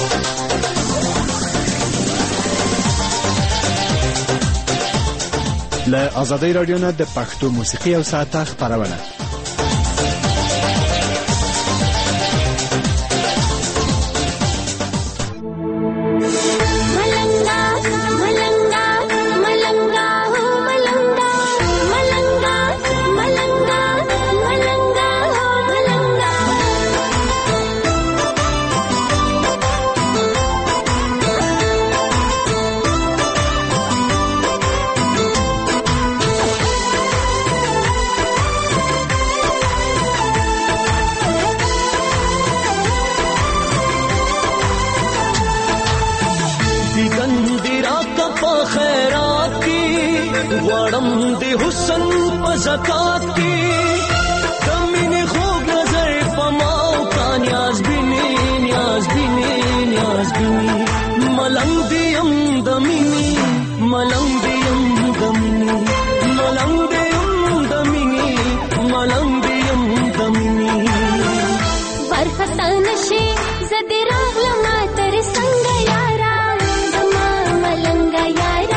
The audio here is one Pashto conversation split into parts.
له آزادۍ رادیو نه د پښتو موسیقي او ساعته خپرونه. غواړم د حسن په زکات کې د مینې خوږ نظر په ما کا نیاز بینې نیاز بینې نیاز بینې ملنګ دیم د مینې ملنګ دیم د مینې ملنګ دیم د مینې ملنګ دیم د مینې ورختا نشي زدي راغلم تر څنګه یارا زما ملنګ یارا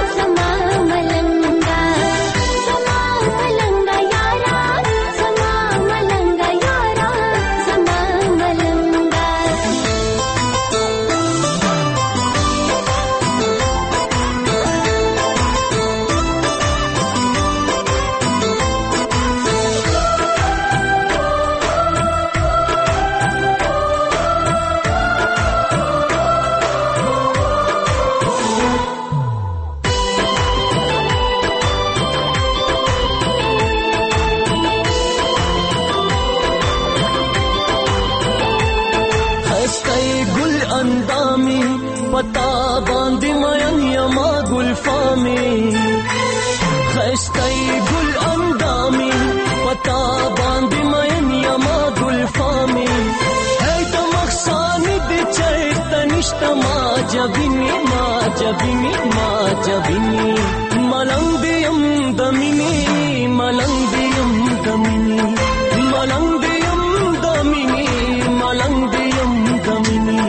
پتا باندې مېن یما ګلفامي خستای ګل اندامي پتا باندې مېن یما ګلفامي هي د مخساني د چیت نشته ما جبیني ما جبیني ما جبیني ملنګ دیم د مینې ملنګ دیم د مینې ملنګ دیم د مینې ملنګ دیم د مینې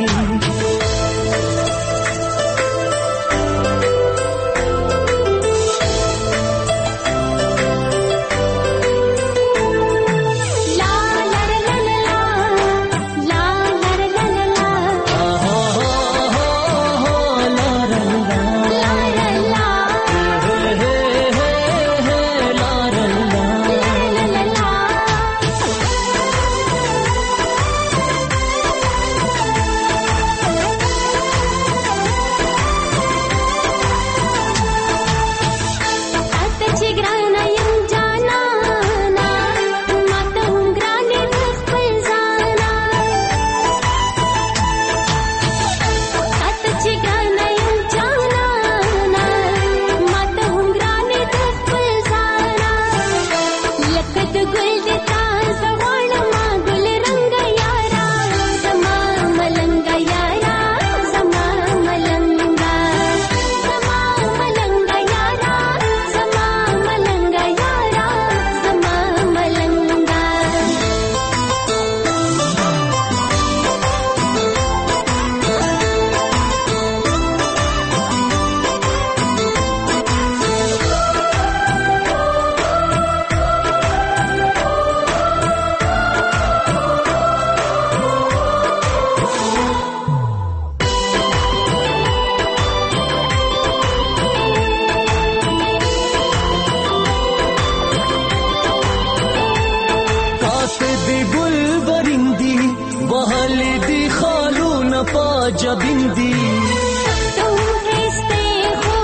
جبندی تو هستے ہو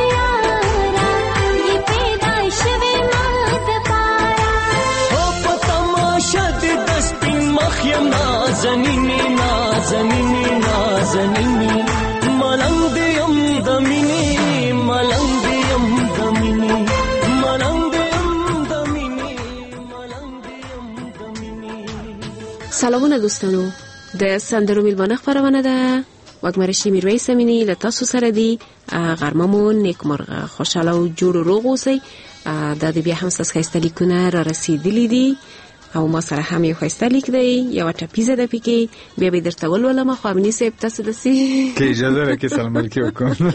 پیارا یہ پیدائش میں مات پارا ہو پتماشا دستی مخیم نازنینی نازنینی نازنینی ملنگ دیم دمینی ملنگ دیم دمینی ملنگ دیم دمینی ملنگ دیم دمینی. سلامونه دوستانو، د سندرو میلمانه خبرونه ده. وګمرشي میرویس امینی له تاسو سره دی. غرمه مو نیکمرغه، خوشاله او جوړ او روغ اوسئ. دا د بیا هم ستاسو ښایسته لیکونه را رسیدلي دي. او ما سره هم یو ښایسته لیک دی، یو ټپیزه ده پکې، بیا به درته ولولم. خو امینی صاحب تاسو داسې که اجازه راکړئ سلام علیکم وکړم.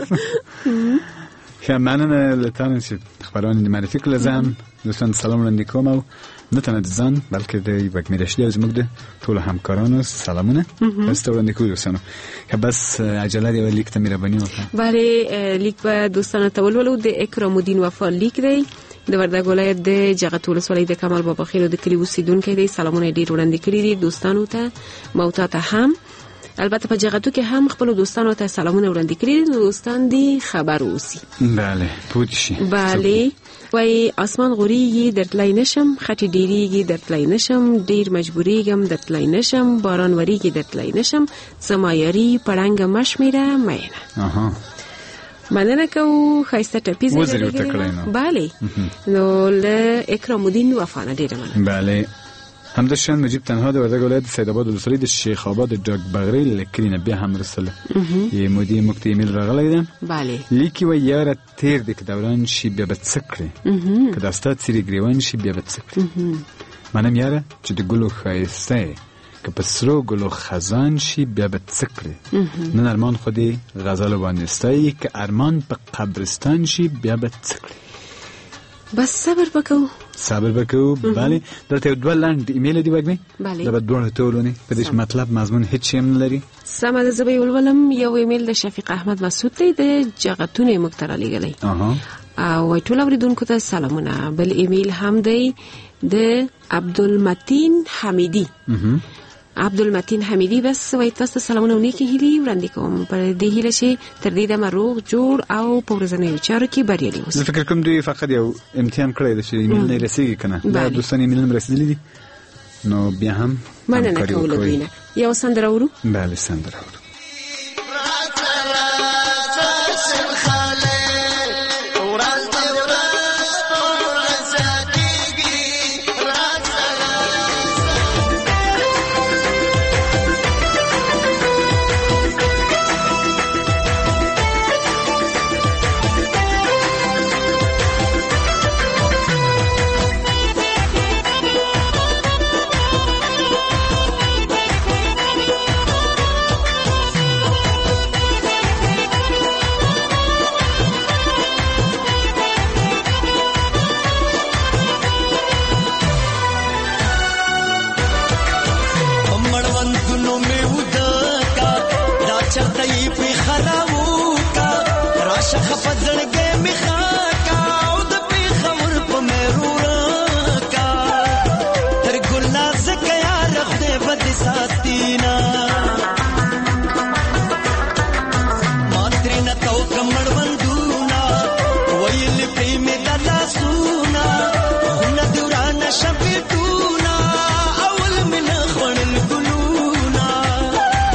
ښه مننه له تا نه چې خبرونه دې معرفي کړل. زه هم دوستان سلام وړاندې کوم او نه تنها د ځان بلکې د وږمې رشدي او زموږ د ټولو همکارانو سلامونه تاسو ته وړاندې کوو دوستانو. که بس عجله دی لیک ته مهرباني وکړه. بله لیک به دوستانو ته ولولو. د اکرام الدین وفا لیک دی، د وردګ ولایت د جغتو ولسوالۍ د کمال بابا خیلو د کلي اوسیدونکی دی. سلامونه ډیر وړاندې کړي دي دوستانو ته، موتا ته هم، البته په جغتو کې هم خپل دوستانو ته سلامونه وړاندې کړي دي. دوستان دي خبر اوسي. بله پوه شي. بله وای اسمان غوریږي درتلای نشم، خټې ډیریږي درتلای نشم، ډیر مجبوریږم درتلای نشم، باران وریږي درتلای نشم، زما یاري پړنګ مشمیره مینه. مننه کوو. ښایسته ټپیز وزري ورته کړی نو. بله نو له اکرام الدین وفا نه ډیره مننه. بله همداشان مجیب تنها د وردګ ولایت د سید آباد ولسوالۍ د شیخ آباد ډاک بغرۍ له کلي نه بیا هم رسله. یې مودې موږ ته ایمیل راغلی ده. بله لیکي وایي یاره تیر دی که دوران شي بیا به څه کړې، که دا ستا څیرې ګریوان شي بیا به څه کړې. منم یاره چې د ګلو ښایسته یې، که په سرو ګلو خزان شي بیا به څه کړې. نن ارمان خو دې غزلو باندې ستایي، که ارمان په قبرستان شي بیا به څه کړې. بس صبر وکړو. صبر وکړو. بله دلته یو دوه لنډ ایمیل دی وږمې. بله دا به دواړه ته ولولې. په دې مطلب مضمون هیڅ شی هم نه لري. سمه ده، زه به یې ولولم. یو ایمیل د شفیق احمد مسعود دی، د جغتونه یې موږ ته رالیږلی او وایي ټولو اورېدونکو ته سلامونه. بل ایمیل هم دی د عبدالمتین حمیدي. عبدالمتین حمیدي بس وایي تاسو ته سلامونه او نیکې هیلې وړاندې کوم، په دې هیله چې تر دې دمه روغ جوړ او په ورځنیو چارو کې بریالي اوسئ. زه فکر کوم دوی فقط یو امتحان کړی دی چې ایمیل نه رسېږي که نه. دا دوستان ایمیل هم رسېدلي دي نو بیا هم مننه کوو له دوی نه. یو سندره اورو. بله سندره اورو.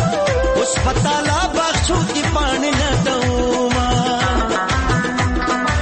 पताला बख्शू की पान न दूमा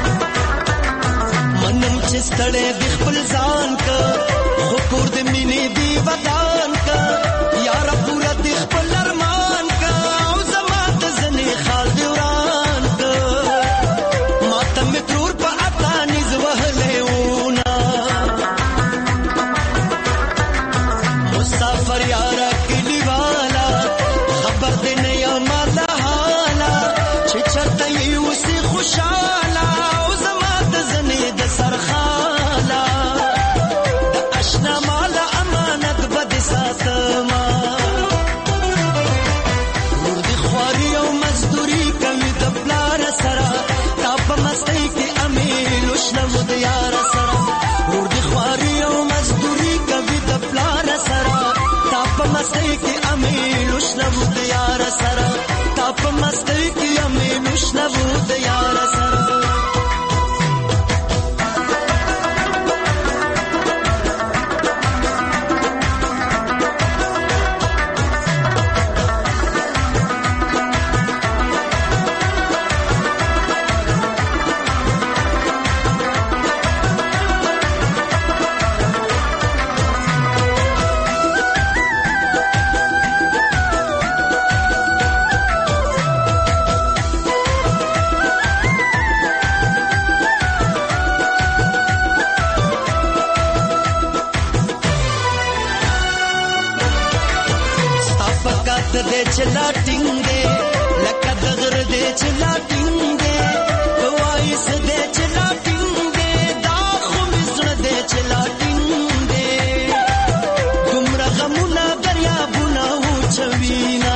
چلا ټینګ دی لکه د غر دی چلا ټینګ دی وای سده چلا ټینګ دی دا خو مزړه دی چلا ټینګ دی دومره غمونه دریابونه وچوینا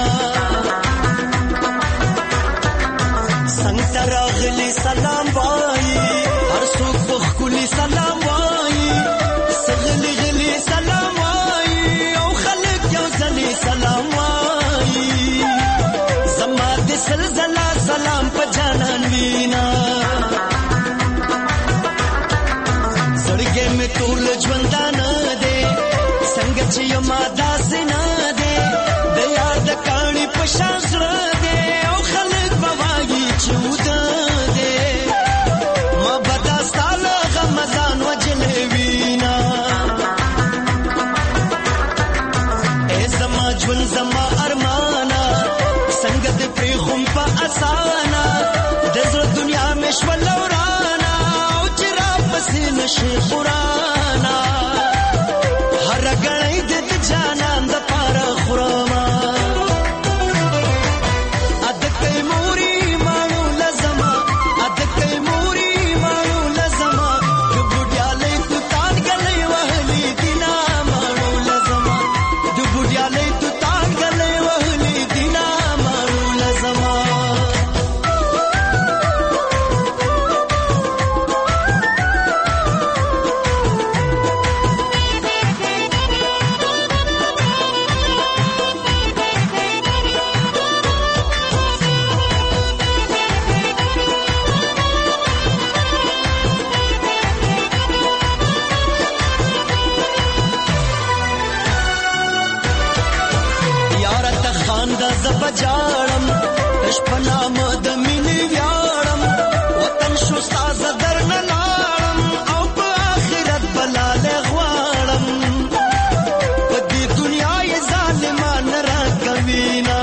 څنګه راغلی سلام وای هر څوک په خولي سلام وای سغلی غلی سلام وای او خلک یو ځلې سلام وای زما د سلزلا سلام په جانان وینا زړګې مې ټول ژوندانه دې څنګه چې یو ما داسې نه دې د یاد کاڼي په شان زړه دې او خلک به وایي چې وده دې ما به دا ستا له غمه ځان وجلی وینا ای زما ژوند زما ارمانه څنګه دې پرېښوم په اسانه د زړه دنیا مې شوله ورانه او چې راپسې نشي قرآنه هره ګړۍ دې د جانان دپاره خورمه ادکۍ مورې ماڼو لزما ادکۍ مورې ماڼو لزما د بوډیالۍ توتان ګلۍ وهلي دینا ماڼو لزما د بوډیالۍ توتان ګلۍ وهلي دینا ماڼو لزما یاره ته خانده زه به جاړم تش په نامه د مینې ویاړم وطن شو ستا زه درنه لاړم او په آخرت به لاله غواړم په دې دنیا یې ظالمان راکوینه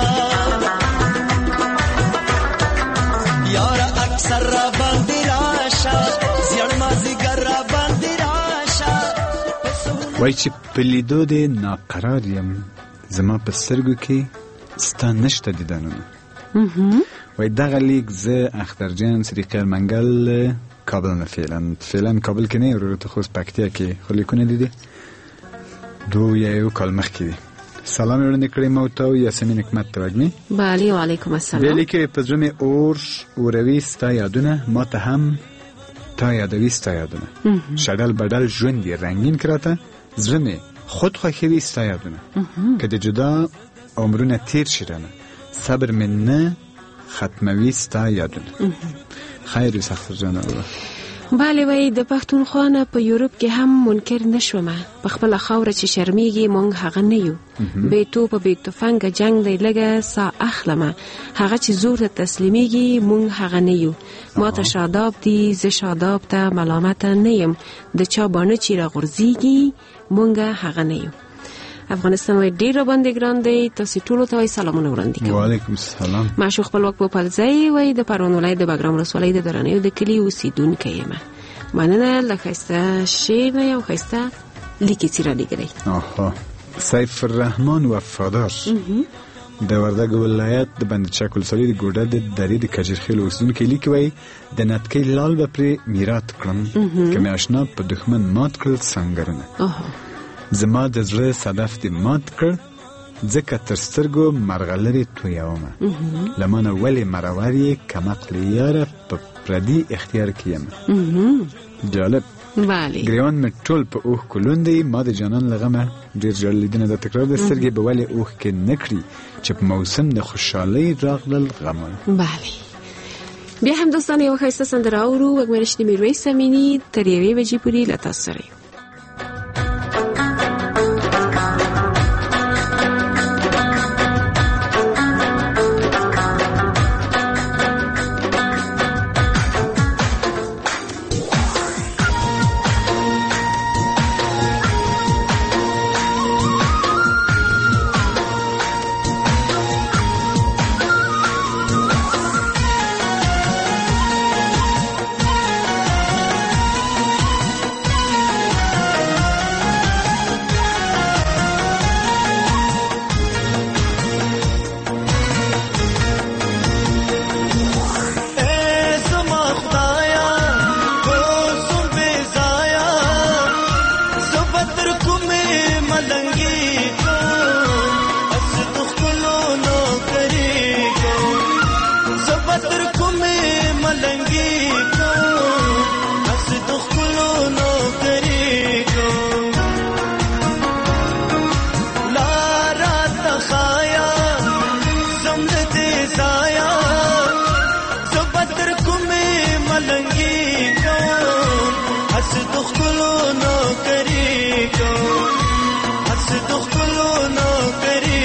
یاره اکثر را باندې راشه زیړ مازدیګر را باندې راشه وای چې په لیدو دې ناقرار یم زما په سترګو کې ستا نشته دیدنونه وای دغه لیک زه اخترجان صدیق ارمنګل کابل نه فعلا کابل کې نه ورو ته خوست پکتیا کې خو لیکونه دي 2 یا 1 کال مخکې دي سلام وړاندې کړی مو ته یاسمین حکمت توجمی بله وعلیکم السلام ویلي کې په زړه مې اوروي ستا یادونه ما ته هم تا یادوي ستا یادونه شډل بدل ژوند یې رنګین کراته زړه مې خود خوښوي ستا یادونه که د جدا عمرونه تیر شي رانه صبر مې نه ختموي ستا یادونه خیر وي اخترجان الله بله وای د پښتونخوا نه په یورپ کې هم منکر نشومه په خپله خاوره چې شرمیږي مونږ هغه نه یو بې توپه بې تفنګه جنگ دی لږه سا اخلمه هغه چې زور ته تسلیمیږي مونږ هغه نه یو ما ته شاداب دي زه شاداب ته ملامته نه یم د چا باڼه چې راغورځېږي مونږ هغه نه یو افغانستان وای ډیر باندې ګران دی تاسو ټول ته وای سلامونه وړاندې کوم وعلیکم السلام معشوق خپلواک په پلځای وای د پروان ولایت د باګرام ولسوالۍ د درنیو د کلی اوسیدونکو یم مننه لکهسته شیر یو خسته لیکي چې را لګري سیف الرحمن وفادار د وردګ ولایت د بندچک ولسوالۍ د ګوډه د درې د کجرخیل اوسیدونکو لیکوي د نتکې لال به پر میراث کړم کمه آشنا په دښمن مات کړل څنګهرنه زما د زړه صدف دې مات کړ ځکه تر سترګو مرغلرې تویومه لمانه ولې مرور یې کمقل یاره په پردي اختیار کې یم جالب بله ګریوان مې ټول په اوښ کلون دی ما د جانان له غمه ډېر ژړ لیدنه د تکرار د سترګې به ولې اوښ کې نه کړي چې په موسم د خوشحالۍ راغلل غمونه بله بیا هم دوستان یو ښایسته سندره اورو وږمرشتي میرویس امینی تر 1 بجې پورې له تاسو سره یو ملنګي کوم اس د خپلو نوکري کوم لارا تخایا زمد دې زایا زبتر کومې ملنګي کوم اس د خپلو نوکري کوم اس د خپلو نوکري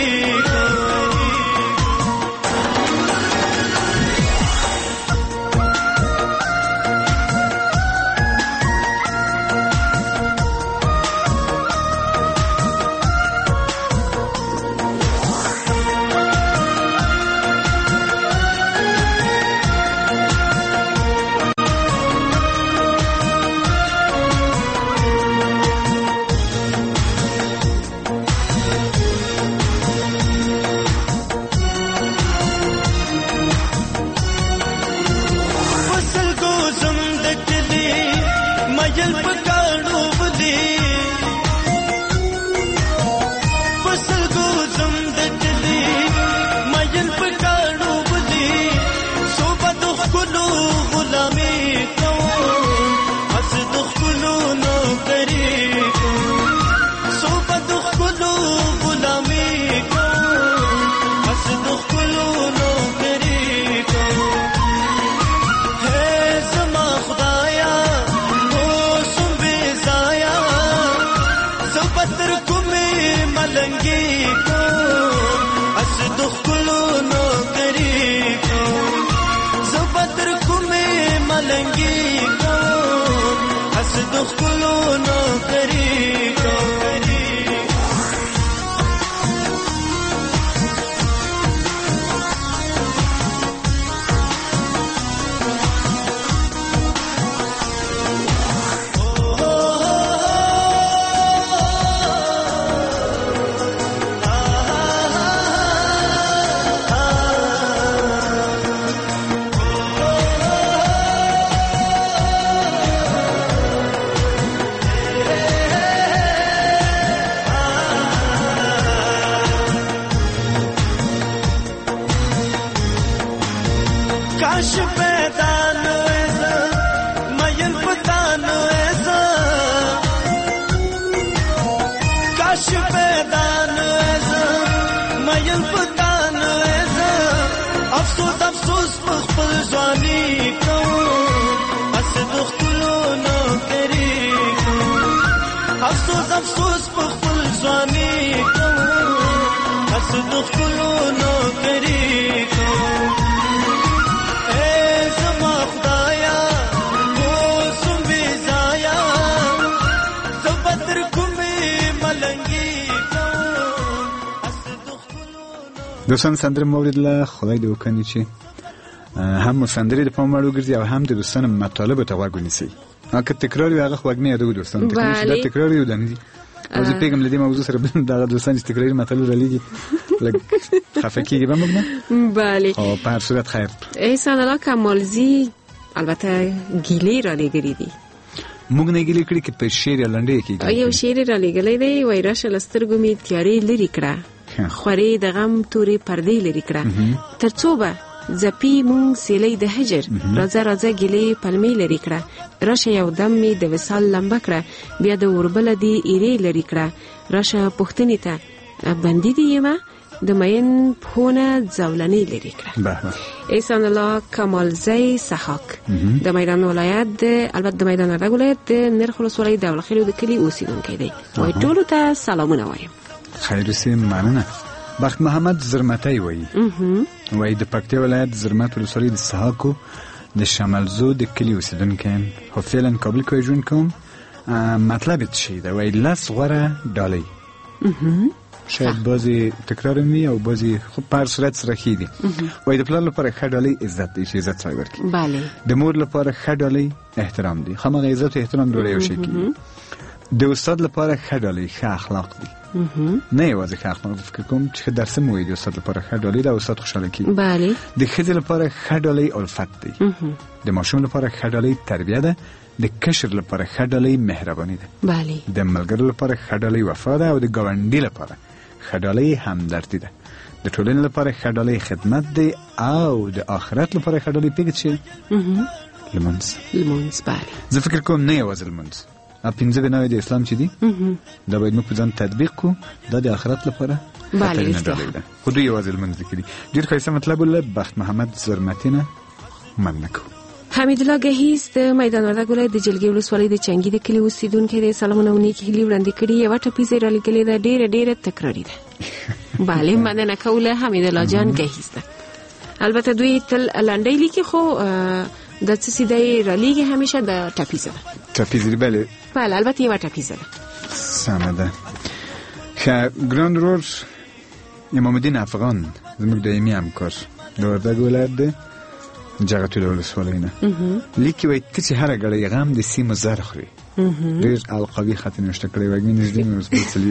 افسوس په خپل ځواني کوم اس د خپلو نوکري کوم اے زما خدایا اوسم بې ځایه زه بدر کومې ملنګي کوم اس د خپلو دوستان سندره مورد له خدای دې وکړي چې هم سندرې د پام وړ وګرځي او هم د دوستانو مطالب ته غوږ ونیسي. که تکرار وي هغه خو وګ نه یادو دوستان تکرار تکرار یو دنه دي او زه پیغام لدی موضوع سره دا دوستان چې تکراری مطلب را لګي لګ خفقی به موږ نه بله او په هر صورت خیر احسان الله کمالزی البته گیلی را لګری دي موږ نه ګیلی کړی چې په شعر لنډه کې یو شعر را لګلې دی وای راشه لسترګو می تیاری لري کړه خوري د غم توري پردې لري کړه ترڅو به زپی مونږ سیلې د هجر راځه راځه ګلې پلمې لري کړه راشه یو دم می د وصال لمبه کړه بیا د وربل دی ایری لري کړه راشه پښتنې ته باندې دی ما د مین پونه ځولنې لري کړه احسان الله کمالزی سحاک د میدان ولایت البته د میدان ولایت د نرخ ولسوالۍ د اولخیلو د کلی اوسیدونکی دی وای ټولو ته سلامونه وایم خیر سي مننه بخت محمد زرمتای وای د پکتیا ولایت زرمت ولسوالۍ د سحاکو د شمالزو د کلی اوسیدونکی هو فعلا قبول کوي جون کوم مطلب چی ده وای لاس غوره ډالۍ شاید بازی تکرار می او بازی خب پر صورت سره خیدی وای د پلان لپاره خډالۍ عزت دی چې عزت ځای ورکی بله د مور لپاره خډالۍ احترام دی خامغه عزت او احترام دوره یو شي کی د استاد لپاره خډالۍ ښه اخلاق دی نه یوازې ښه اخلاق فکر کوم چې درس مو دی استاد لپاره خډالۍ دا استاد خوشاله کی بله د خځې لپاره خډالۍ الفت دی د ماشوم لپاره خډالۍ تربیه ده د کشر لپاره خډالۍ مهرباني ده بله د ملګرو لپاره خډالۍ وفا ده او د ګاونډي لپاره خډالۍ همدردی ده د ټولنې لپاره ښه ډالۍ خدمت دی او د آخرت لپاره ښه ډالۍ پیږي چې لمونځ. بله زه فکر کوم نه یوازې لمونځ، 5 بناوې د اسلام چې دي دا باید موږ په ځان تطبیق کړو. دا د آخرت لپاره بله ډالۍ ده. خو دوی یوازې لمونځ لیکلي. ډېر ښایسته مطلب ولله. بخت محمد زرمتي نه مننه کوو. حمیدالله گهیز د میدان وردګ ولایت د جلګې ولسوالۍ د چنګي د کلي اوسیدونکی دی. سلامونه او نیکې هیلې وړاندې کړي. یوه ټپیزه یې رالیکلې ده، ډېره تکراري ده. بله مننه کوو له حمیدالله جان گهیز ده. البته دوی تل لنډۍ لیکي، خو د څه سیده یې رالیږي همیشه د ټپیزه ده. ټپیزه بله البته یوه ټپیزه ده. سمه ده. ښه ګران ورور امام الدین افغان زموږ دایمي همکار د وردګ ولایت دی، جغتو د ولسوالۍ نه لیکي، وایي ته چې هره ګړۍ غم د سیمو زر خوري. ډېر القابي خط نوشته کړی، وږمې نږدې مې اوس بوڅلي.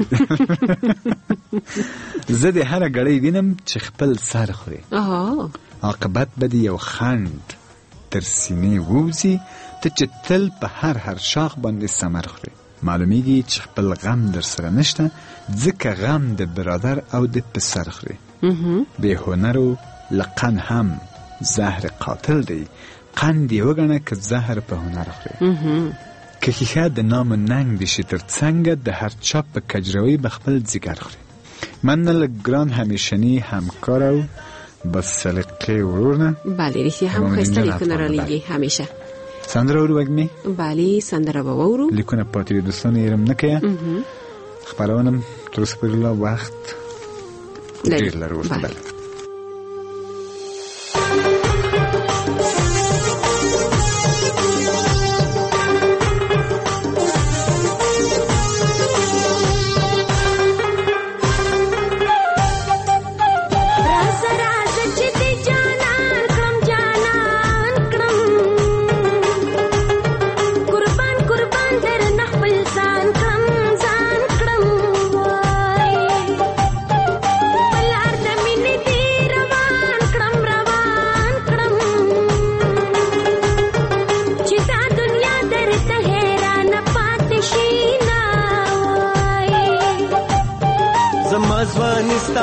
زه د هره ګړۍ وینم چې خپل سر خوري، عاقبت به د یو خنډ تر سینې ووځي، ته چې تل په هر شاخ باندې ثمر خوري. معلومیږي چې خپل غم در سره نشته، ځکه غم د برادر او د پسر خوري. بې هنرو لقن هم زهر قاتل دی، قند یې وګڼه که زهر په هنر خوري. که ښیښه د نام و ننګ دې شي تر څنګه، د هر چا په کجروي به خپل ځیګر خوري. مننه له ګران همیشني همکار او بسلیقې ورور نه. بله ریښتیا هم ښایسته لیکونه رالیږي همیشه. سندره اورو وږمې؟ بله سندره به واورو. لیکونه پاتې دي دوستانو، یې رم نه کوه. خپرونه تر اوسه پورې لا وخت ډېر لرو ورته. بله ځوانستا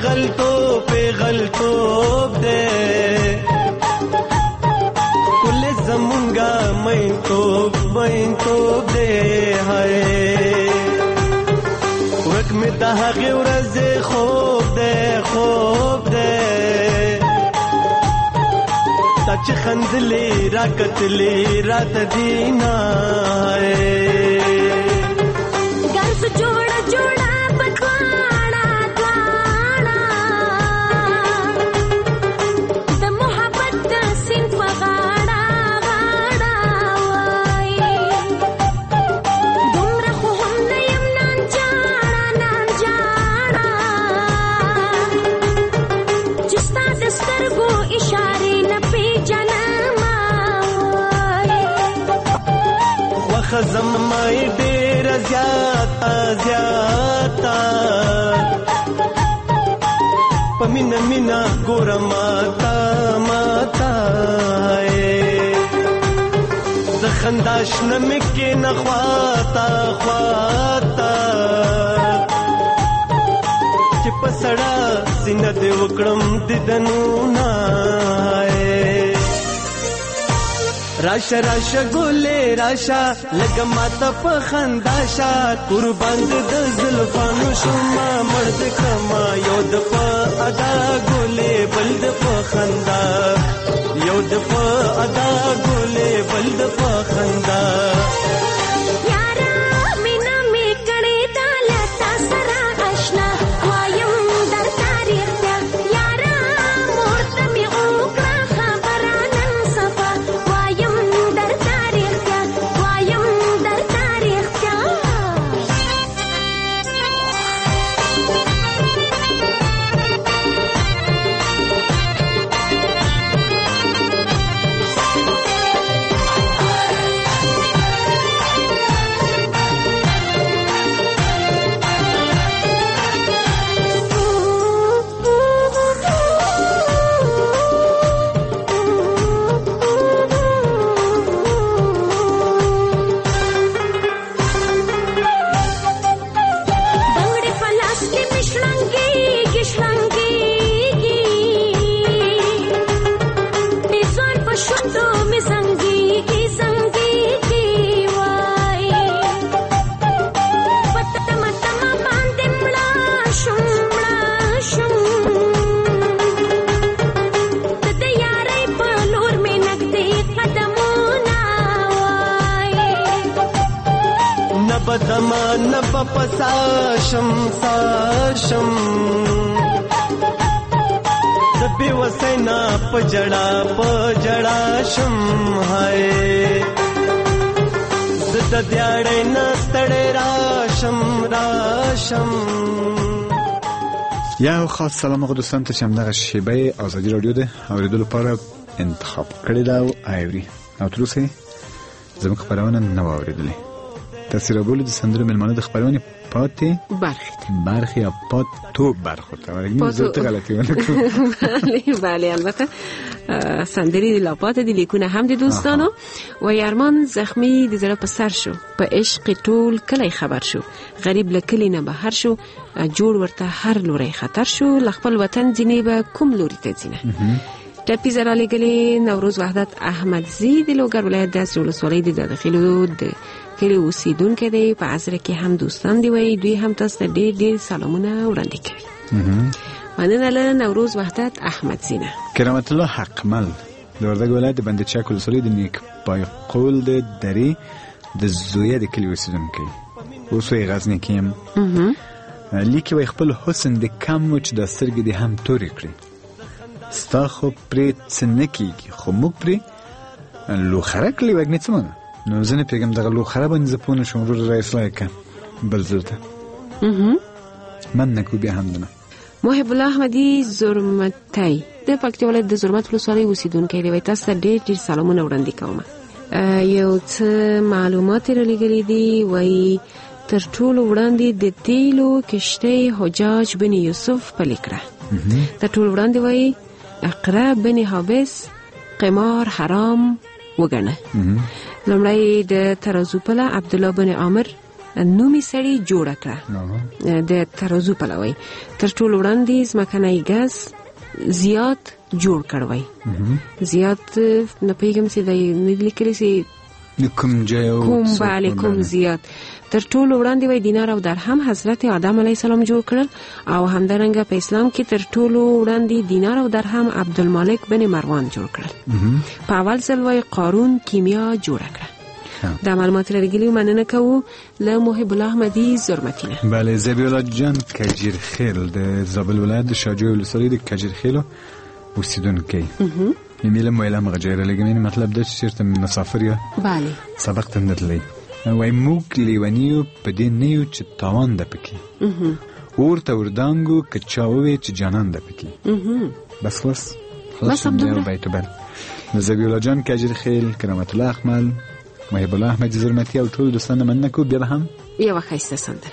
پیغلتوب دے کل زمونگا مینتوب دے ہائے وقت میں تحقی ورز خوب دے تچ خندلی راکتلی رات دینا ہے گرس جوڑا بتوانا د محبت د سین په غاړه وای دومره خو هم نه یم نن جاړه چې ستا د سترګو اشارې نه پیژنم وای وخه زمای ډېر زیاته پمینا ګوره ماتا د خنداش نمکې نخواتا چې په سړه سینه دې وکړم دیدنونه راشه ګلې راشه لکه ماته په خنداشه قربان د زلفانو شما مرد کما یو د په ادا ګلې بل د په خندا یو د په ادا ګلې بل د په خندا پدما نب پساشم ساشم دبی وسینا پجڑا شم ہے د دیاړې نستړې راشم یا خاص سلام غو دوستان ته چې دغه شیبه ازادي رادیو ده اوریدلو لپاره انتخاب کړی دا ایوري او تر اوسه زموږ خبرونه نه اوریدلې تاسو راغلي د سندرو ملمانه د خبرونه پاتې برخي یا پاتو برخو ته ورګنی زه ته غلطي ونه کوم بله البته سندری د لاپات دی لیکونه هم د دوستانو و یارمان زخمی د زړه په سر شو په عشق ټول کلی خبر شو غریب لکلی نه بهر شو جوړ ورته هر لوري خطر شو لخپل وطن ځینې به کوم لوري ته ځینه ټپی زرا لګلی نوروز وحدت احمدزی د لوګر ولایت د ولسوالۍ د داخلو د کلی اوسیدونکو دی په عصر کې هم دوستان دی وای دوی هم تاسو ته ډېر سلامونه وړاندې کوي مننه له نوروز وحدت احمدزی نه کرامت الله حقمل د وردګ ولایت د بند چک ولسوالۍ د نیک پای قول د درې د زویه د کلی اوسیدونکو اوس یې غزنی کیم لیکي وای خپل حسن د کم چې د سترګې د هم توري کړی ستا خو پرې څه نه کېږي خو موږ پرې لوخره کړلې وږنې څه مانه نو زه نه پوهېږم دغه لوخره باندې زه پوه نه شوم ورور را اصلاح کړه بل ځل ته من نه کو بیا هم نه محب الله احمدي زرمتی د پکتیا ولایت د زرمت ولسوالۍ اوسیدونکی دی وای تاسو ته ډېر سلامونه وړاندې کوم یو څه معلومات رالیږلي دي وای تر ټولو وړاندې د تیلو کشتۍ حجاج بن یوسف پلي کړه تر ټولو وړاندې وای اقرا بن حابس قمار حرام وګڼه لومړی د ترازو پله عبدالله بن عامر نومي سړی جوړه کړه د ترازو پله وای تر ټولو وړاندې ځمکنی ګاز زیات جوړ کړ وای زیات نه پیغام سي د لیکلي سي کوم زیات تر ټولو وړاندې وای دینار او درهم حضرت آدم علیه السلام جوړ کړل او همدارنګه په اسلام کې تر ټولو وړاندې دینار او درهم عبدالمالک بن مروان جوړ کړل په اول ځل وای قارون کیمیا جوړ کړ د معلومات لرګلی مننه کوو له محب الله احمدي زرمتینه بله زبی الله جان کجیرخیل د زابل ولایت د شاجوی ولسوالۍ د کجیرخیل اوسیدونکی ایمیل مویل هم غجیره لګمین مطلب د چیرته مسافر یا بله سبق تندتلی وای موږ لیونیو په دې نیو چې تاوان ده پکې ورته وردانګو که چا ووی چې جانان ده پکې بس خلاص همدومره بیت بل زبی الله جان کجیرخیل کرامت الله احمد محب الله احمد زرمتی او ټول دوستان مننه کو بیا هم یو ښایسته سندره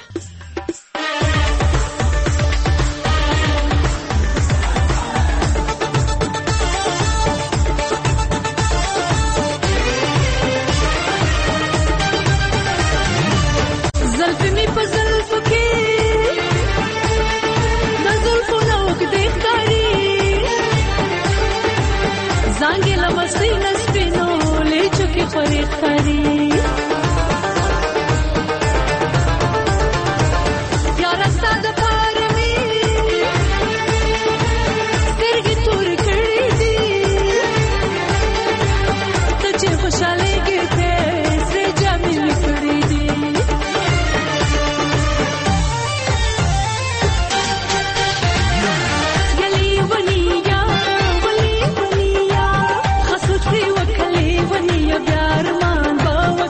خسوت في وكلي وني بيار مان باوك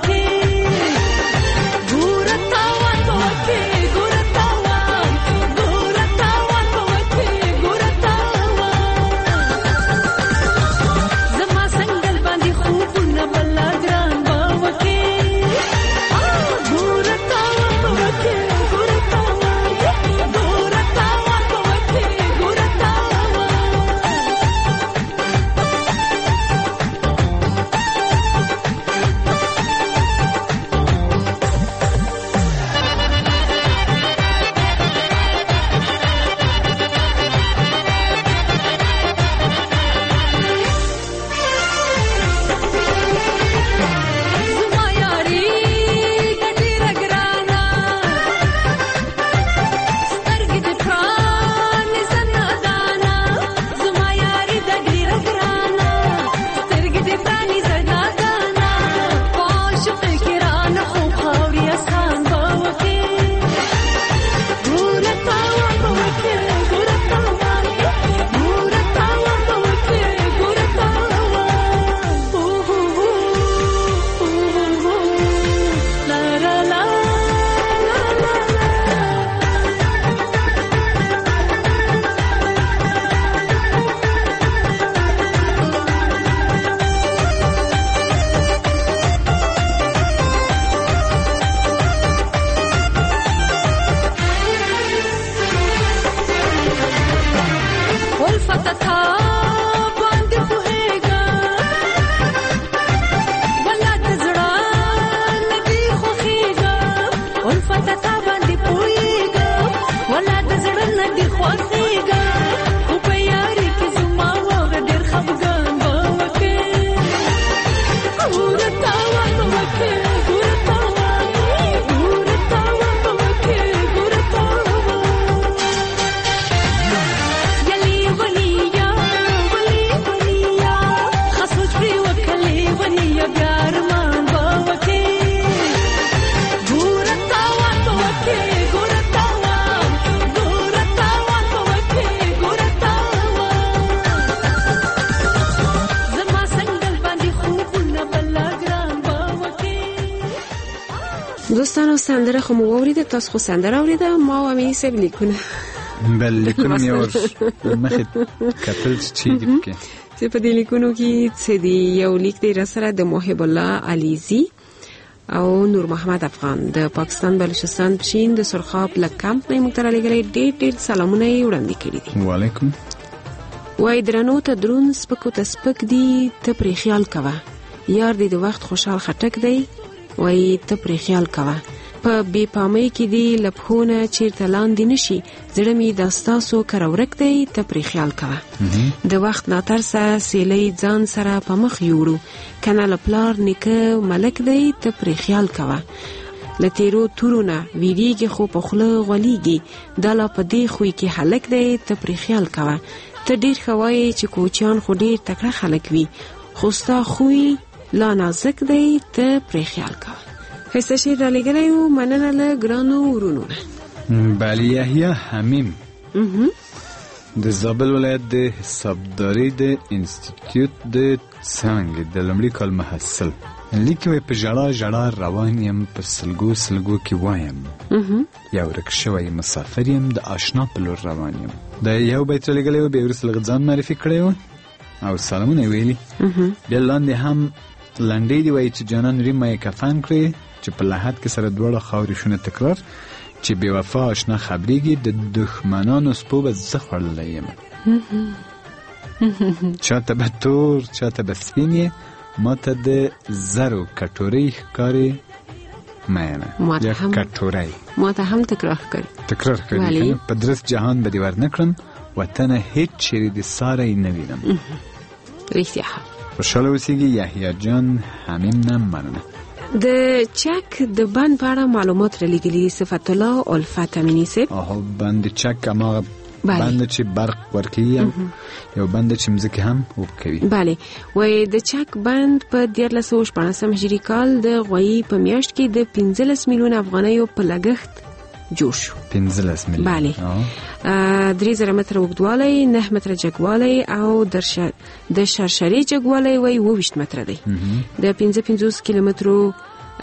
دوستانو سندره خو مو واوریده، تاسو خو سندره اوریده، ما و امینی صاحب لیکونه بل لیکونه مې ور مخې کتل چې دي کې چې په دې لیکونو کې څه دی. یو لیک دی راسره د محب الله علیزی او نور محمد افغان د پاکستان بلوچستان پښین د سرخاب لکمپ نه مختار لګلې ډېر سلامونه یې وړاندې کړي دي. وعلیکم. وای درنو ته درون سپکو ته سپک دی، ته پرې خیال کوه، یار دی د وخت خوشحال خټک دی، وای ته پرې خیال کوه، په بې پامۍ کې دی لپهونه چیرته لاندې نشي، زړه مې د ستاسو کره ورک دی، ته پرې خیال کوه. د وخت ناترسه سیلۍ ځان سره په مخ یوړو، کنه له پلار نیکه ملک دی، ته پرې خیال کوه. له تیرو تورونه ویریږي خو په خوله غولیږي، دا لا په دې خوی کې هلک دی، ته پرې خیال کوه. ته ډېر ښه وایې چې کوچیان خو ډېر تکړه خلک وي، خو ستا خوی لا نازک دی، ته پرې خیال کوه. ښایسته شعر رالیږلی و، مننه له ګرانو ورونو نه. بله یحیی حمیم د زابل ولایت د حسابدارۍ د انسټیټیوټ د څانګې د لومړي کال محصل لیکي وایي په ژړا ژړا روان یم، په سلګو سلګو کې وایم، یا ورک شوی مسافر یم، د آشنا په لور روان یم. دا یو بیت رالیږلی و، بیا وروسته لږ ځان معرفي کړی و او سلامونه یې ویلي. بیا لاندې هم لنډۍ دي وایي چې جانان ریم یې کفن کړې، چې په لحد کې سره دواړه خاورې شونه تکرار، چې بې وفا آشنا خبرېږي، د دښمنانو سپو به زه خوړلی یم. چاته به تور چاته به سپین یې، ما ته د زرو کټورۍ ښکارې مینه یا کټورۍ، ما ته هم تکرار ښکاري. په درست جهان به دې ور نه کړم، وطنه هیڅ چیرې د ساری نه وینم. رښتیا خوشحاله اوسېږي. یحیی جان حمیم نه مننه. د چک د بند په اړه معلومات رالیږلي صفت الله الفت امینی صاحب. بند چک هماغه بند چې برق ورکوي، یو بند چې مځکه هم وبکوي. بله، وایي د چک بند په 1314 هجري کال د غویي په میاشت کې د 15 میلیون افغانیو په لګښت جوړ شو. 15 میلیون. بله. 3000 متره اوږدوالی، 9 متره جګوالی او د شرشرې جګوالی وایي 28 متره دی. د 55 کیلومترو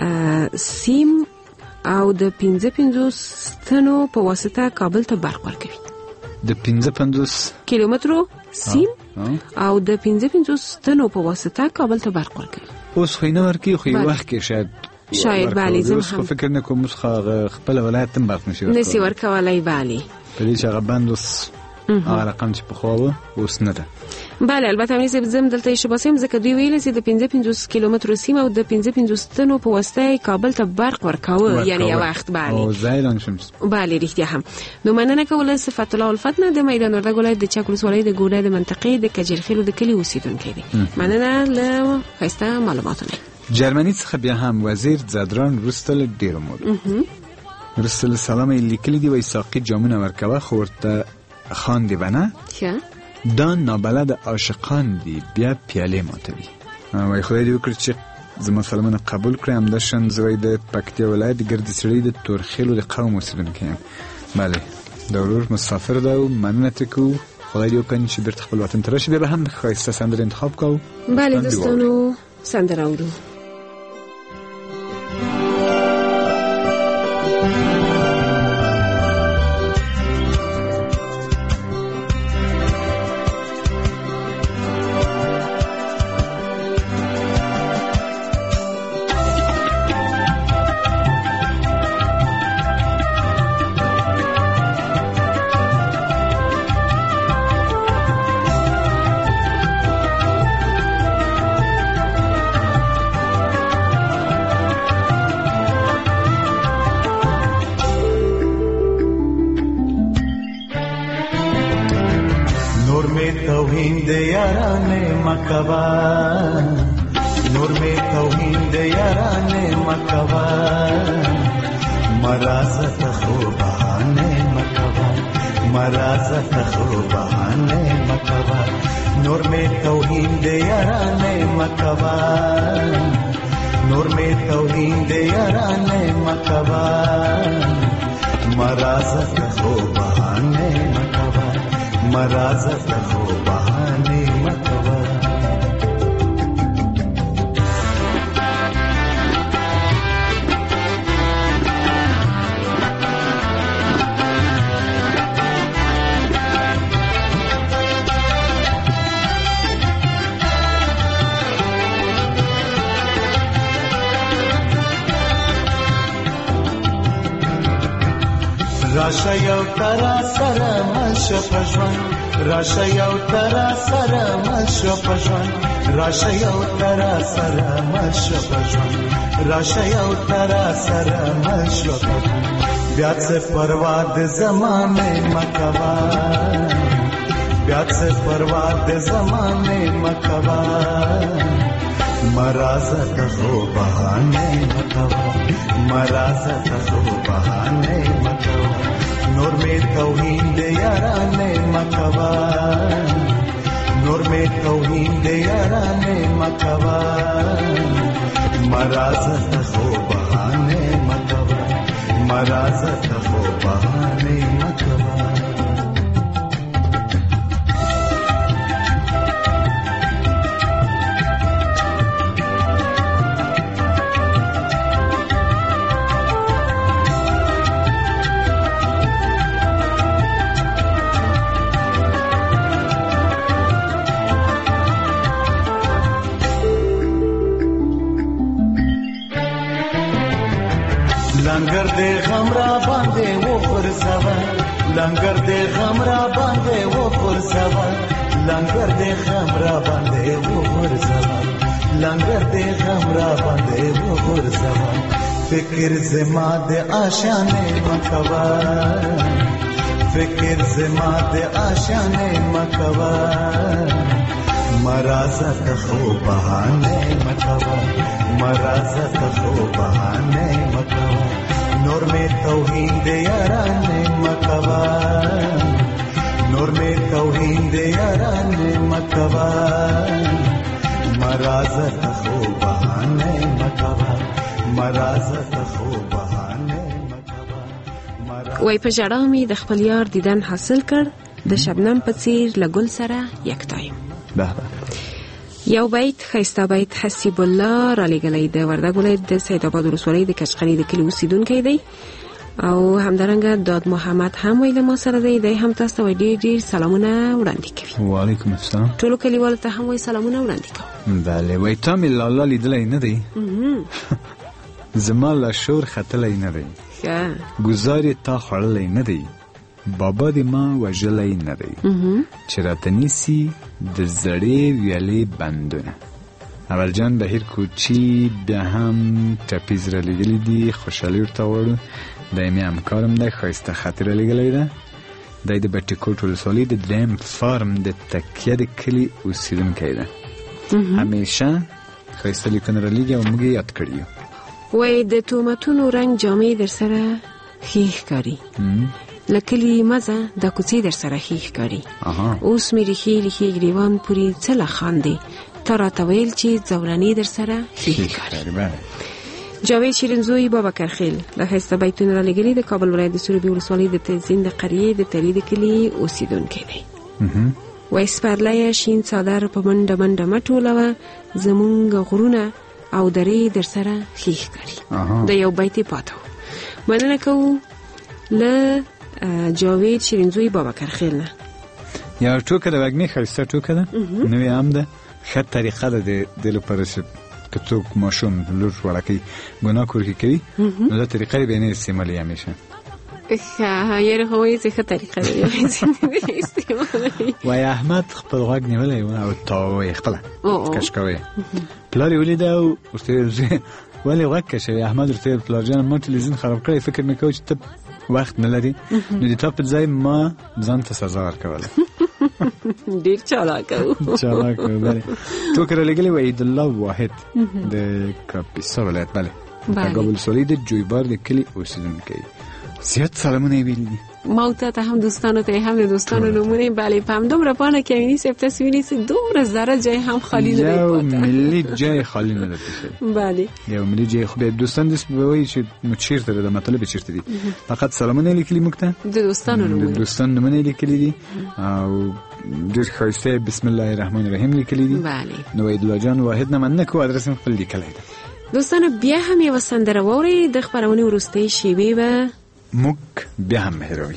سیم او د 55 ستنو په واسطه کابل ته برق ورکوي. د 55 کیلومترو سیم او د 55 ستنو په واسطه کابل ته برق ورکوي. اوس خو نه ورکوي، خو یو وخت کې شاید بله زم هم فکر نه کوم خپل ولایت هم برق نشي ورکولای. بله، په دې چې هغه بند اوس هغه رقم چې پخوا و اوس نه ده. بله، البته امیني صاحب زم دلته شباسیم ځکه دوی ویل چې د 55 کیلومترو سیم او د 55 ستنو په واسطه کابل ته برق ورکاوه، یعنی یو وخت. بله او زایلان شمس. بله رښتیا هم. نو مننه کوله صفت الله الفت نه د میدان وردګ ولایت د چک ولسوالۍ د ګوډه د منطقې د کجرخیلو د کلي اوسیدونکی دی. مننه له ښایسته معلوماتونه. جرمني څخه بیا هم وزیر زادران وروسته ډېرو مودو وروسته سلام یې لیکلي دي، وایي ساقي جامونه ورکوه خو ورته خاندې به نه، دا نابلد عاشقان دي بیا پیالې ماتوي. وایي خدای دې وکړي چې زما سلامونه قبول کړي. همداشان زه وایي د پکتیا ولایت ګردسړي د تورخیلو د قوم اوسېدونکی یم. بله، د ورور مسافر ده او مننه ترې کوو. خدای دې وکړي چې بېرته خپل وطن ته راشي. بیا به هم ښایسته سندرې انتخاب کوو. بله دوستانو، سندره اورو. نور میں توہین دے یارانے مکوا، مرازت خو بہانے مکوا، مرازت خو بہانے مکوا. نور میں توہین دے یارانے مکوا، نور میں توہین دے یارانے مکوا، مرازت خو بہانے مکوا، مرازت خو بہانے مکوا. راشه یو ترا سره مشه پژوان راشه یو ترا سره مشه پژوان راشه یو ترا سره مشه پژوان راشه یو ترا سره مشه پژوان بیا څه پروا د زمانه مکوا بیا څه پروا د زمانه مکوا مرازه ته خو بهانه مکوا مرازه ته خو بهانه مکوا نور می توهین د یارانه مکوا نور می توهین د یارانه مکوا مرازه ته خو بهانه مکوا مرازه ته خو بهانه مکوا لنگر دے غم را باندے وہ فرسوا لنگر دے غم را باندے وہ فرسوا لنگر دے غم را باندے وہ فرسوا لنگر دے غم را باندے وہ فرسوا فکر زما دے آشانے مکوا فکر زما دے آشانے مکوا مرازت خو بہانے مکوا مرازت خو بہانے مکوا نور میں توہین دے یارانے مکوا نور میں توہین دے یارانے مکوا مرازت خو بہانے مکوا مرازت خو بہانے مکوا وای په ژړا مې د خپل یار دیدن حاصل کړ د شبنم په څیر له ګل سره یکتایم یو بیت خیسته بیت حسیب الله را لګلی د وردګ ولایت د سید آباد ولسوالۍ د کچقري د کلي اوسیدونکی دی او همدارنګه داد محمد هم ویله ما سره دی دی هم تاسو ته ډیر ډیر سلامونه وړاندې کوي وعلیکم السلام ټولو کلیوالو ته هم وی سلامونه وړاندې کوم بله وای تا مې لالا لیدلی نه دی زما لا شور ختلی نه دی گزار تا خوړلی نه دی بابا دی ما وژلی نه دی چې راته نیسي د زړې ویالې بندونه اول جان بهیر کوچی بیا هم ټپیز را لیدلی دی خوشحالي ورته غواړو دی مې همکارم دی ښایسته خط را لیږلی ده دی د بټي کوټ ولسوالۍ د دریم فارم د تکیه د کلي اوسېدونکی ده همیشه ښایسته لیکنه را لیږي او موږ یې یاد کړي یو وای د تهمتونو رنګ جامې در سره ښې ښکاري لکلی مزه د کوڅې در سره ښې ښکاري اوس مې ریښې ریښې ګریوان پورې څه له خاندې ته راته ویل چې زولنې در سره ښې ښکاري جاوید شیرینزوی بابکر خیل د ښایسته بیتونه را لېږلي د کابل ولایت د سروبي ولسوالۍ د تزین د قریې د تلي د کلي اوسېدونکی دی وای سپرلیه شین څادر په منډه منډه مه ټولوه زمونږ غرونه او درې در سره ښې ښکاري د یو بیت یې پاته و مننه کوو له جاوید شیرینزوی بابکر خیل نه یا ټوکه د وږمې ښایسته ټوکه ده نوې هم ده ښه طریقه ده د دې لپاره چې که څوک ماشوم لور وړکۍ ګناه کوونکي کوي نو دا طریقه یې بیا نه استعمالوي همیشه یاره خو وایي چې ښه طریقه ده استعمالوي وایي احمد خپل غوږ نیولی و او تاوه یې خپله کش کوی پلار یې ولیده او ورته ویل ولې غوږ کشوي احمد ورته ویل پلار جان ما تلویزیون خراب کړی فکر مې کوي چې ته وخت نه لري نو د تا په ځای ما ځان ته سزا ورکوله ډېر چالاک و چالاک و بله ټوکه را لېږلې و عیدالله واحد د کاپیسا ولایت بله کاږاب ولسوالۍ د جویبار د کلي اوسېدونکی زیات سلامونه یې ویلي دي ما ته هم دوستانو ته هم د دوستانو نمونه بله په همدومره پاڼه کې امیني صاحب تاسو وینئ چې دومره ذره جای هم خالی نه دی یو ملي جای خالی نه ده بله یو ملي جای خو بیا دوستان داسې به وایي چې نو چېرته ده دا مطلب یې چېرته دي فقط سلامونه یې لیکلي موږ ته د دوستانو نمونه د دوستانو نمونه یې لیکلي دي او ډېر ښایسته بسم الله الرحمن الرحیم لیکلي دي بله نو عیدالله جان واحد نه مننه کوو ادرس هم خپل لیکلی ده دوستانو بیا هم یوه سندره واورئ د خپرونې وروستۍ شېبې به موږ بیا هم هېروي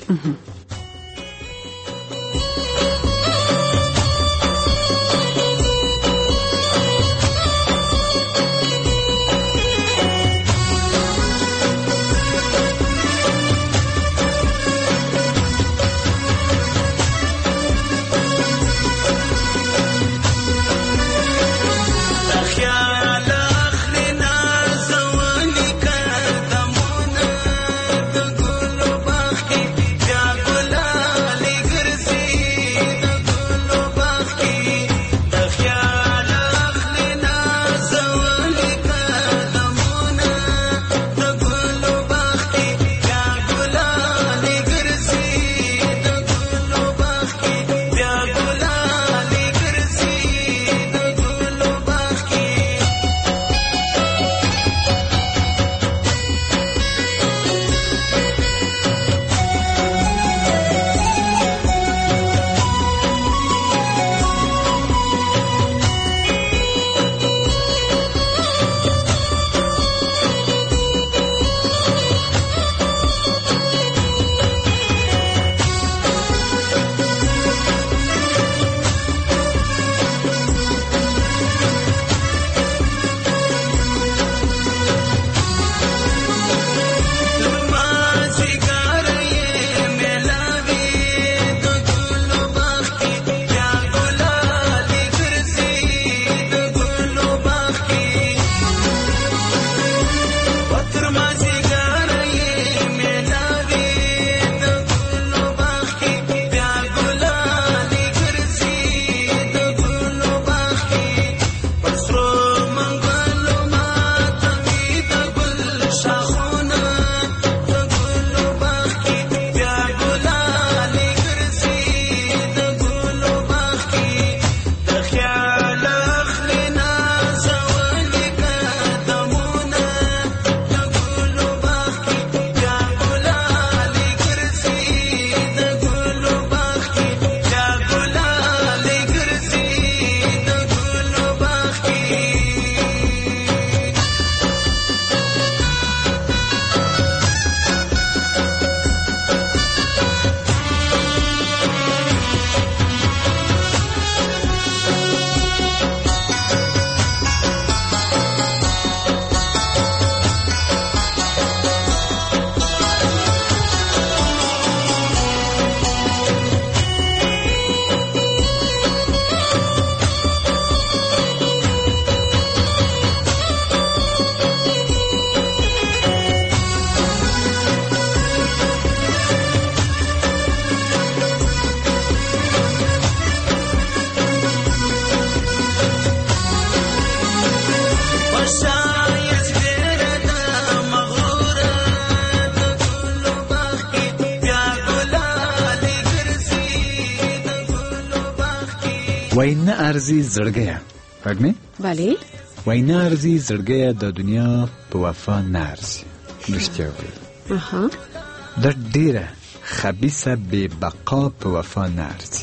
وای نه ارزي زړګیه پګنی بله وای نه ارزي زړګیه د دنیا په وفا نه ارزي رښتیا وایي اها د ډیره خبیثه بې بقا په وفا نه ارزي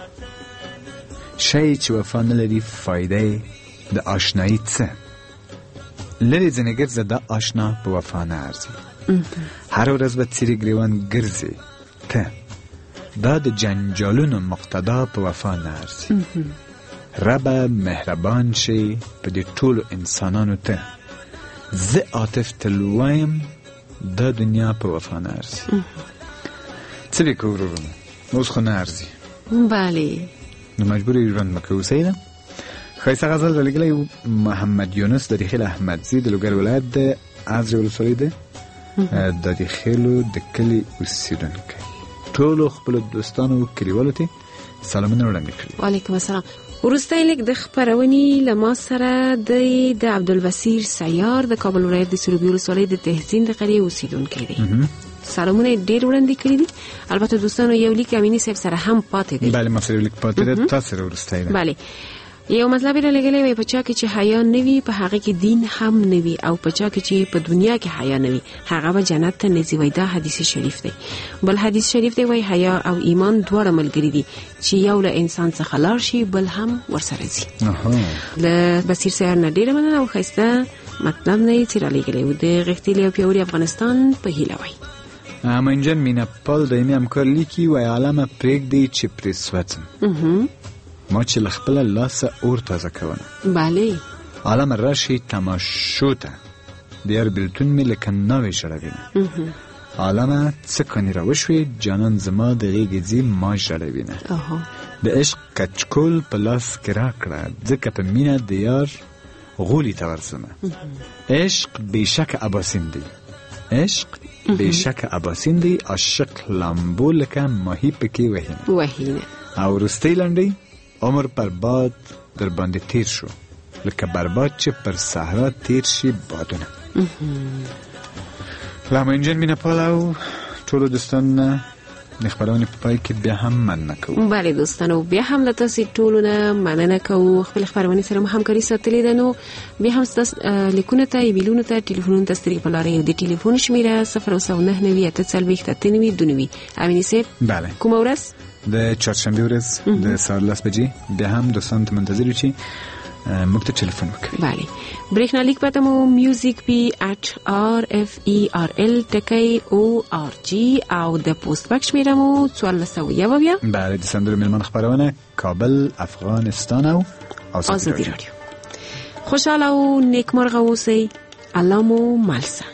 شی چې وفا نه لري فایده د آشنایی څه لري ځینې ګرځه د آشنا په وفا نه ارزي هر ورځ به څیرې ګریوان ګرځي ته دا د جنجالونو مقتدا په وفا نه ارزي ربه مهربان شي په دې ټولو انسانانو ته زه عاطف تلوایم دا دنیا په وفا نه ارزي څه به کوو ورورونه اوس خو نه ارزي بله نو مجبور ژوند مکه اوسئ ده ښایسته غزل رالیږلی محمد یونس د ریخیل احمدزي د لوګر ولایت د ازرې ولسوالۍ ده د ریخیلو د کلي اوسېدونکی ټولو خپلو دوستانو کلیوالو ته سلامونه وړاندې کړي. وعلیکم السلام. وروستی لیک د خپرونې له ما سره د عبدالبصیر سیار د کابل ولایت د سروبي ولسوالۍ د تهزین د قریې اوسېدونکی دی. سلامونه ډېر وړاندې کړي دي. البته دوستانو یو لیک امینی صاحب سره هم پاتې دی. بله ما سره لیک پاتې دی تاسو سره وروستی دی. بله یو مطلب را لګلې وي په چا کې چې حیا نه وي په هغه کې دین هم نه وي او په چا کې چې په دنیا کې حیا نه وي هغه به جنت ته نه ځي. وای دا حدیث شریف دی. بل حدیث شریف دی وای حیا او ایمان دواړه ملګري دي چې یو له انسان څخه لاړ شي بل هم ورسره ځي. له بصیر سیار نه ډیره مننه او ښایسته مطلب نه چې را لګلې و د غښتلي او پیاوړي افغانستان په هیله وای. امنجن مینا پال دایمي همکار لیکي وای عالمه پرېږدي چې پرې سوځم ما چې لخپله لاسه اور تازه کونه. بله عالم راشي تماشو ته دیار بیلتون می لکه ناوی جړوینه عالم څه کنی را وشوي جانان زما د غیږې ځي ما جړوینه د عشق کچکول په لاس کې را کړه ځکه په مینه د یار غولی ته ورسمه. عشق بیشک اباسین دی عشق بیشک اباسین دی عاشق لامبو لکه ماهی پکې وهینه او رستی لنډی عمر برباد در باندې تیر شو لکه برباد چې پر صحرا تیر شي بادونه. لامو انجن مینا پالاو ټولو دوستان د خبرونې په پای کې بیا هم مننه کوو. بله دوستانو بیا هم له تاسې ټولو نه مننه کوو. خپل خبرونې سره مو همکاري ساتلې ده. نو بیا هم ستاسو لیکونو ته ایمیلونو ته ټلیفونونو ته سترګې په لارې د ټلیفون شمیره 009 امینی صاحب بله کومه ورځ د چهارشنبې ورځ د سهار 10 بجې بیا هم دوستانو ته منتظر یو چې موږ ته ټلیفون وکړي. بله برېښنالیک پته مو musicp@rferl.org او د پوسټ باکس شمیره مو 1401. بله د سندرو میلمن خپرونه کابل افغانستان او آزادی رادیو. خوشحاله او نیکمرغه اوسئ. الله مو ملسه.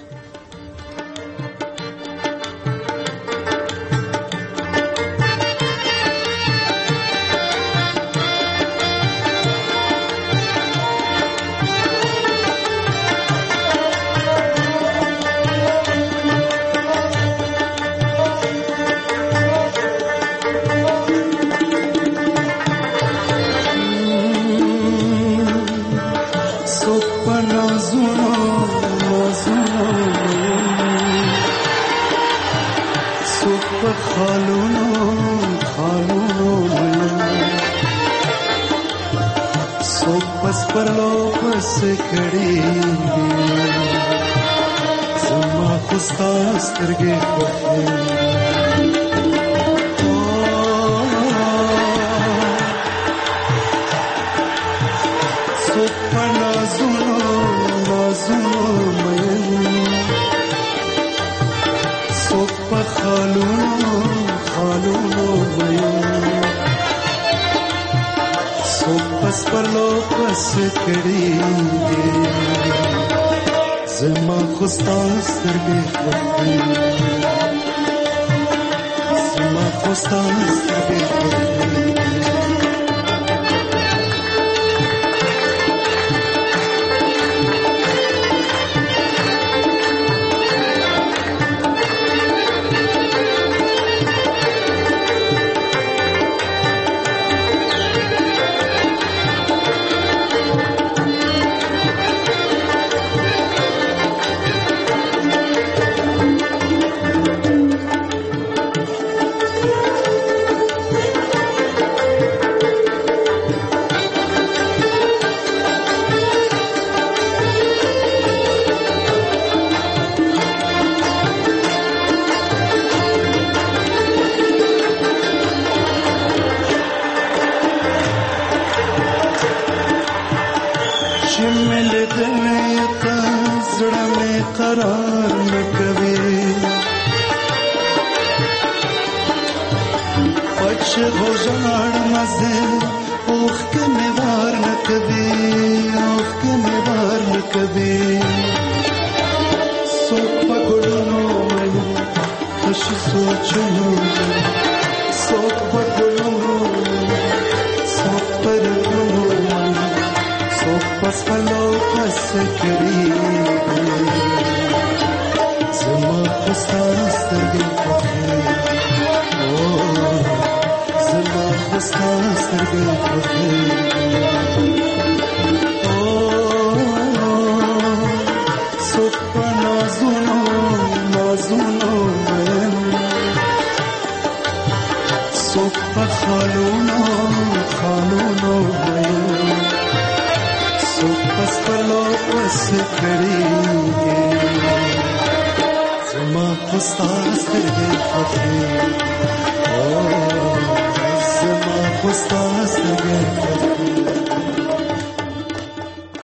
چې مل دلې ته زړه مې قرار نه کوي پچ غوژاړ مزه اوښکې مې وار نه کوي اوښکې مې وار نه کوي څوک په ګلونو مې خوش سوچونو څوک په ګلونو څوک په رنګونو څوک پس پلو پس کړي زما خو ستا سترګې خوښې زما خو ستا سترګې خوښې څوک په نازونو نازونو مین څوک په خالونو خالونو مین څوک پس پلو پس کړي زما خو ستا سترګې خوښې زما خو ستا سترګې خوښې